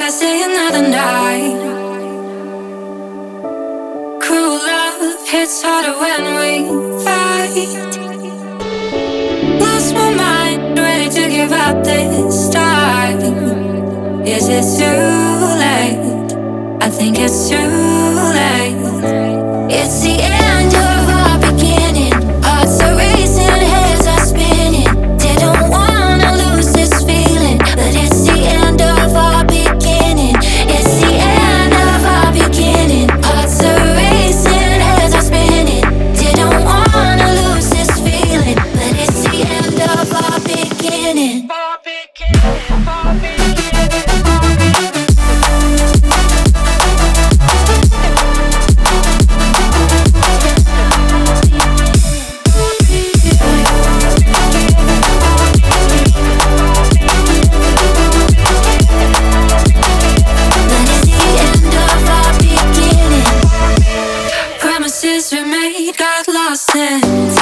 I say another night. Cruel love hits harder when we fight. Lost my mind, ready to give up this time. Is it too late? I think it's too late. It's the end of our beginning. Hearts are racing, heads are spinning. Didn't wanna lose this feeling, but it's the end of our beginning. It's the end of our beginning. Hearts are racing, heads are spinning. Didn't wanna lose this feeling, but it's the end of our beginning. Promises we made got lost in